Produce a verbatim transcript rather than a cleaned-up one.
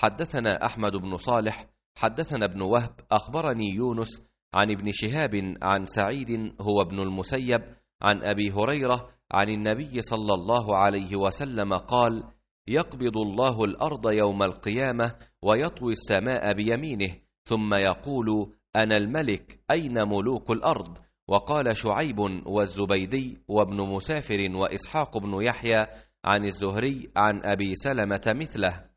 حدثنا أحمد بن صالح حدثنا ابن وهب أخبرني يونس عن ابن شهاب عن سعيد هو ابن المسيب عن أبي هريرة عن النبي صلى الله عليه وسلم قال: يقبض الله الأرض يوم القيامة ويطوي السماء بيمينه ثم يقول: أنا الملك أين ملوك الأرض؟ وقال شعيب والزبيدي وابن مسافر وإسحاق بن يحيى عن الزهري عن أبي سلمة مثله.